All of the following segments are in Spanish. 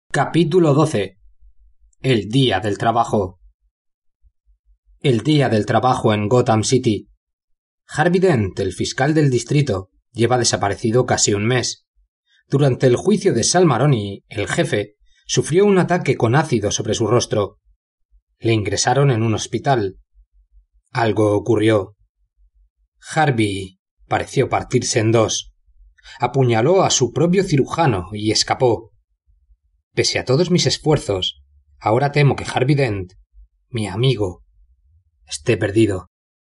Capítulo 12. El día del trabajo. El día del trabajo en Gotham City. Harvey Dent, el fiscal del distrito, lleva desaparecido casi un mes. Durante el juicio de Sal Maroni, el jefe, sufrió un ataque con ácido sobre su rostro. Le ingresaron en un hospital. Algo ocurrió. Harvey pareció partirse en dos. Apuñaló a su propio cirujano y escapó. Pese a todos mis esfuerzos, ahora temo que Harvey Dent, mi amigo, esté perdido.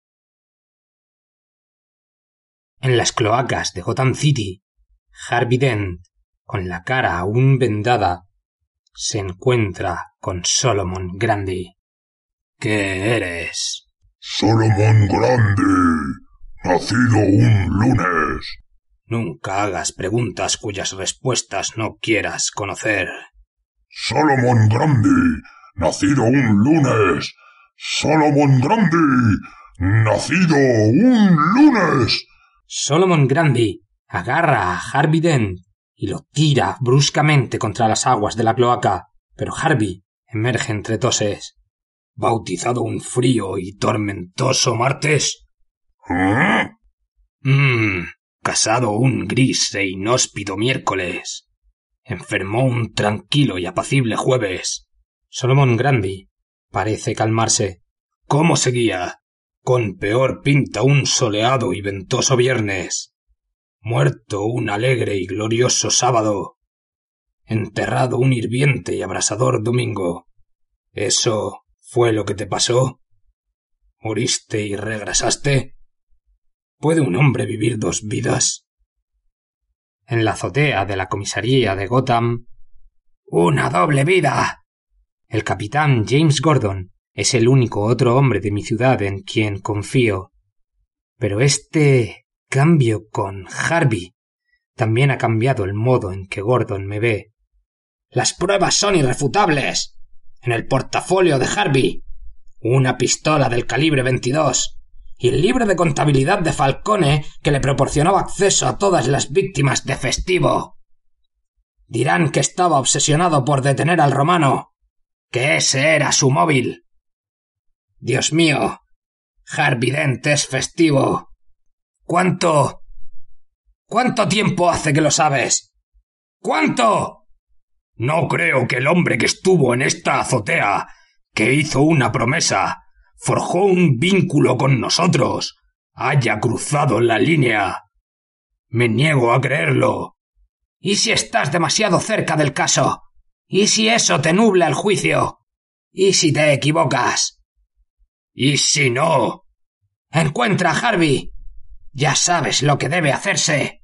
En las cloacas de Gotham City, Harvey Dent, con la cara aún vendada, se encuentra con Solomon Grundy. ¿Qué eres? Solomon Grundy, nacido un lunes. Nunca hagas preguntas cuyas respuestas no quieras conocer. Solomon Grundy, nacido un lunes. Solomon Grundy, nacido un lunes. Solomon Grundy agarra a Harvey Dent y lo tira bruscamente contra las aguas de la cloaca, pero Harvey emerge entre toses. ¿Bautizado un frío y tormentoso martes? ¿Eh? Casado un gris e inhóspito miércoles. Enfermó un tranquilo y apacible jueves. Solomon Grundy parece calmarse. ¿Cómo seguía? Con peor pinta un soleado y ventoso viernes. Muerto un alegre y glorioso sábado. Enterrado un hirviente y abrasador domingo. ¿Eso fue lo que te pasó? ¿Moriste y regresaste? ¿Puede un hombre vivir dos vidas? En la azotea de la comisaría de Gotham. ¡Una doble vida! El capitán James Gordon es el único otro hombre de mi ciudad en quien confío. Pero este cambio con Harvey también ha cambiado el modo en que Gordon me ve. Las pruebas son irrefutables. En el portafolio de Harvey, una pistola del calibre 22 y el libro de contabilidad de Falcone que le proporcionaba acceso a todas las víctimas de Festivo. Dirán que estaba obsesionado por detener al romano, que ese era su móvil. Dios mío, Harvey Dent es Festivo. ¿Cuánto tiempo hace que lo sabes? ¿Cuánto? No creo que el hombre que estuvo en esta azotea, que hizo una promesa, forjó un vínculo con nosotros, haya cruzado la línea. Me niego a creerlo. ¿Y si estás demasiado cerca del caso? ¿Y si eso te nubla el juicio? ¿Y si te equivocas? ¿Y si no? ¡Encuentra a Harvey! Ya sabes lo que debe hacerse.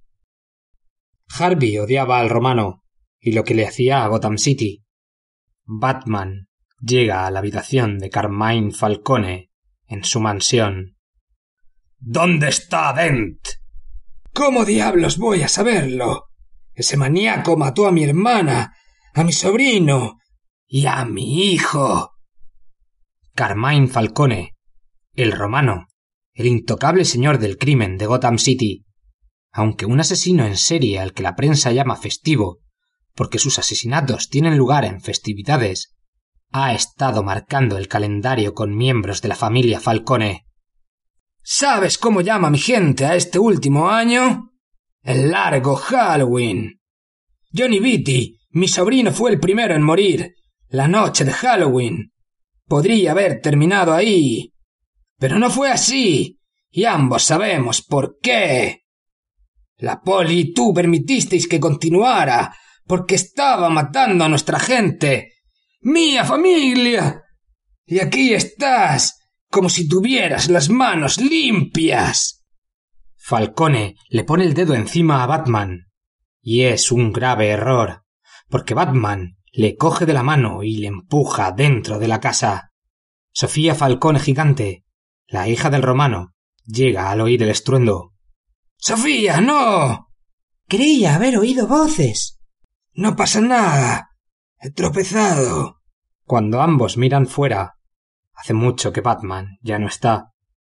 Harvey odiaba al romano y lo que le hacía a Gotham City. Batman llega a la habitación de Carmine Falcone en su mansión. ¿Dónde está Dent? ¿Cómo diablos voy a saberlo? Ese maníaco mató a mi hermana, a mi sobrino y a mi hijo. Carmine Falcone, el romano, el intocable señor del crimen de Gotham City, aunque un asesino en serie al que la prensa llama Festivo, porque sus asesinatos tienen lugar en festividades, ha estado marcando el calendario con miembros de la familia Falcone. ¿Sabes cómo llama mi gente a este último año? El largo Halloween. Johnny Beatty, mi sobrino, fue el primero en morir, la noche de Halloween. Podría haber terminado ahí, pero no fue así, y ambos sabemos por qué. La poli y tú permitisteis que continuara, porque estaba matando a nuestra gente, ¡mía familia! Y aquí estás, como si tuvieras las manos limpias. Falcone le pone el dedo encima a Batman, y es un grave error, porque Batman le coge de la mano y le empuja dentro de la casa. Sofía Falcone gigante, la hija del romano, llega al oír el estruendo. ¡Sofía, no! Creía haber oído voces. No pasa nada. He tropezado. Cuando ambos miran fuera, hace mucho que Batman ya no está.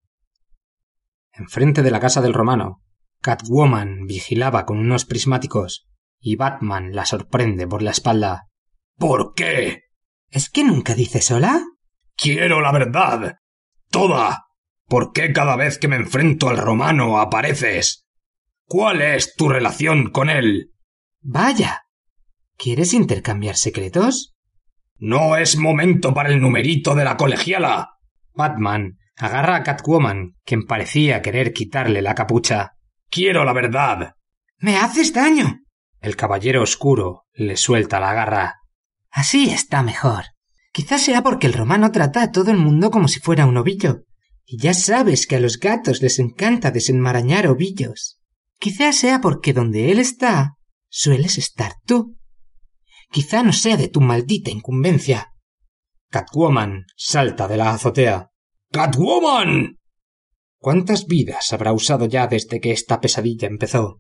Enfrente de la casa del romano, Catwoman vigilaba con unos prismáticos y Batman la sorprende por la espalda. ¿Por qué? ¿Es que nunca dices hola? Quiero la verdad. Toda. ¿Por qué cada vez que me enfrento al romano apareces? ¿Cuál es tu relación con él? Vaya. ¿Quieres intercambiar secretos? No es momento para el numerito de la colegiala. Batman agarra a Catwoman, quien parecía querer quitarle la capucha. Quiero la verdad. ¡Me haces daño! El caballero oscuro le suelta la garra. Así está mejor. Quizás sea porque el romano trata a todo el mundo como si fuera un ovillo. Y ya sabes que a los gatos les encanta desenmarañar ovillos. Quizás sea porque donde él está, sueles estar tú. Quizá no sea de tu maldita incumbencia. Catwoman salta de la azotea. ¡Catwoman! ¿Cuántas vidas habrá usado ya desde que esta pesadilla empezó?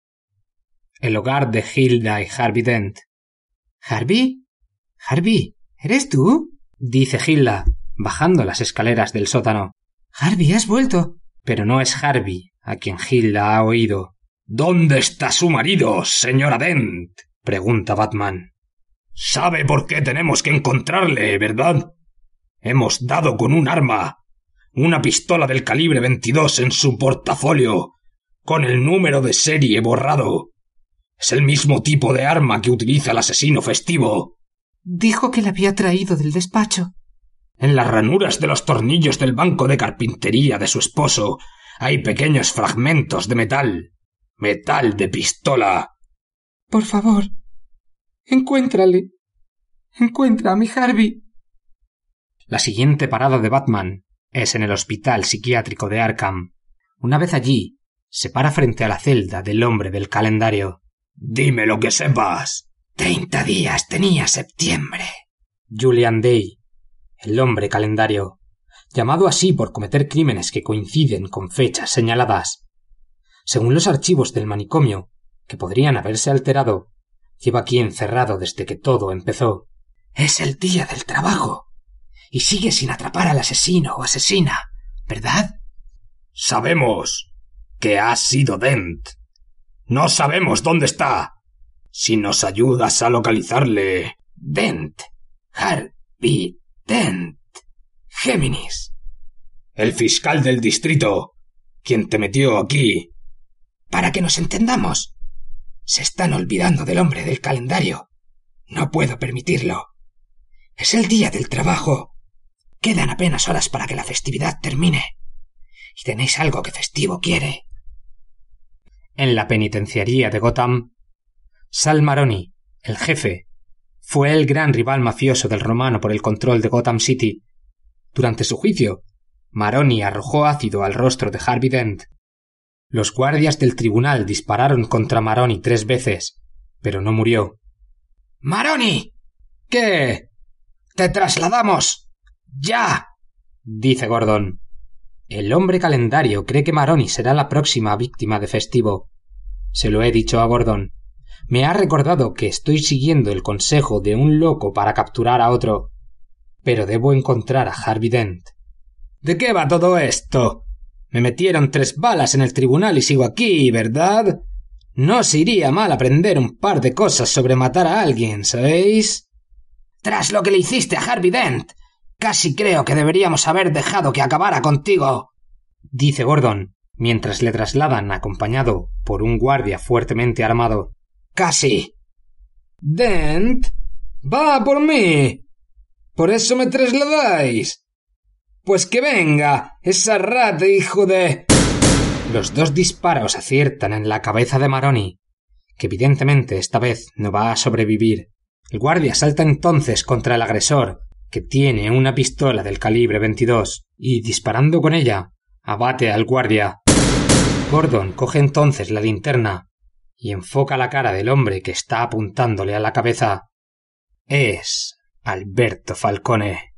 El hogar de Hilda y Harvey Dent. ¿Harvey? ¿Harvey? ¿Eres tú? Dice Hilda, bajando las escaleras del sótano. Harvey, has vuelto. Pero no es Harvey a quien Hilda ha oído. ¿Dónde está su marido, señora Dent? Pregunta Batman. Sabe por qué tenemos que encontrarle, ¿verdad? Hemos dado con un arma. Una pistola del calibre 22 en su portafolio, con el número de serie borrado. Es el mismo tipo de arma que utiliza el asesino festivo. Dijo que la había traído del despacho. En las ranuras de los tornillos del banco de carpintería de su esposo hay pequeños fragmentos de metal. Metal de pistola. Por favor, encuéntrale. Encuentra a mi Harvey. La siguiente parada de Batman es en el hospital psiquiátrico de Arkham. Una vez allí, se para frente a la celda del hombre del calendario. Dime lo que sepas. 30 días tenía septiembre. Julian Day, el hombre calendario, llamado así por cometer crímenes que coinciden con fechas señaladas. Según los archivos del manicomio, que podrían haberse alterado, lleva aquí encerrado desde que todo empezó. Es el día del trabajo. Y sigue sin atrapar al asesino o asesina, ¿verdad? Sabemos que ha sido Dent. No sabemos dónde está. Si nos ayudas a localizarle... Dent. Harvey Dent. Géminis. El fiscal del distrito, quien te metió aquí. Para que nos entendamos, se están olvidando del hombre del calendario. No puedo permitirlo. Es el día del trabajo. Quedan apenas horas para que la festividad termine. Y tenéis algo que festivo quiere. En la penitenciaría de Gotham, Sal Maroni, el jefe, fue el gran rival mafioso del romano por el control de Gotham City. Durante su juicio, Maroni arrojó ácido al rostro de Harvey Dent. Los guardias del tribunal dispararon contra Maroni 3 veces, pero no murió. ¡Maroni! ¿Qué? ¡Te trasladamos! ¡Ya! Dice Gordon. El hombre calendario cree que Maroni será la próxima víctima de Festivo. Se lo he dicho a Gordon. Me ha recordado que estoy siguiendo el consejo de un loco para capturar a otro. Pero debo encontrar a Harvey Dent. ¿De qué va todo esto? Me metieron 3 balas en el tribunal y sigo aquí, ¿verdad? No se iría mal aprender un par de cosas sobre matar a alguien, ¿sabéis? Tras lo que le hiciste a Harvey Dent, casi creo que deberíamos haber dejado que acabara contigo, dice Gordon, mientras le trasladan acompañado por un guardia fuertemente armado. Casi. Dent, va por mí. ¿Por eso me trasladáis? Pues que venga, esa rata, hijo de... Los 2 disparos aciertan en la cabeza de Maroni, que evidentemente esta vez no va a sobrevivir. El guardia salta entonces contra el agresor, que tiene una pistola del calibre 22, y disparando con ella, abate al guardia. Gordon coge entonces la linterna y enfoca la cara del hombre que está apuntándole a la cabeza. Es Alberto Falcone.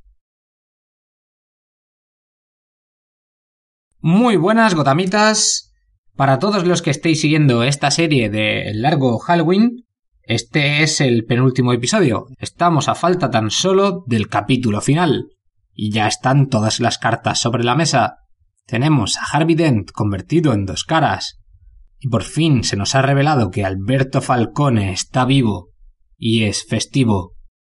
Muy buenas, gotamitas. Para todos los que estéis siguiendo esta serie de largo Halloween, este es el penúltimo episodio. Estamos a falta tan solo del capítulo final. Y ya están todas las cartas sobre la mesa. Tenemos a Harvey Dent convertido en 2 caras. Y por fin se nos ha revelado que Alberto Falcone está vivo. Y es festivo.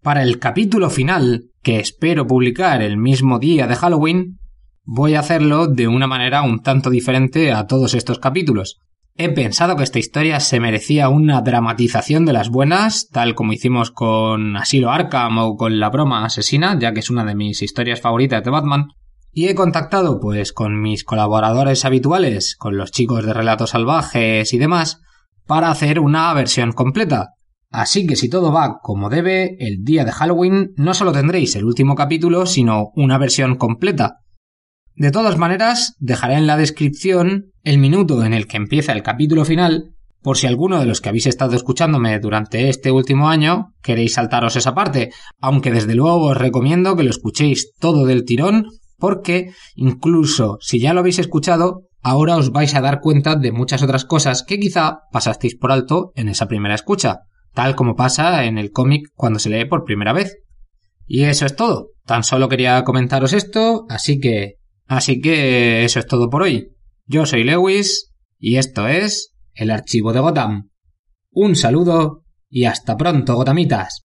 Para el capítulo final, que espero publicar el mismo día de Halloween, voy a hacerlo de una manera un tanto diferente a todos estos capítulos. He pensado que esta historia se merecía una dramatización de las buenas, tal como hicimos con Asilo Arkham o con La broma asesina, ya que es una de mis historias favoritas de Batman. Y he contactado pues con mis colaboradores habituales, con los chicos de Relatos Salvajes y demás, para hacer una versión completa. Así que si todo va como debe, el día de Halloween no solo tendréis el último capítulo, sino una versión completa. De todas maneras, dejaré en la descripción el minuto en el que empieza el capítulo final, por si alguno de los que habéis estado escuchándome durante este último año queréis saltaros esa parte, aunque desde luego os recomiendo que lo escuchéis todo del tirón, porque incluso si ya lo habéis escuchado, ahora os vais a dar cuenta de muchas otras cosas que quizá pasasteis por alto en esa primera escucha, tal como pasa en el cómic cuando se lee por primera vez. Y eso es todo. Tan solo quería comentaros esto, así que eso es todo por hoy. Yo soy Lewis y esto es El Archivo de Gotham. Un saludo y hasta pronto, gotamitas.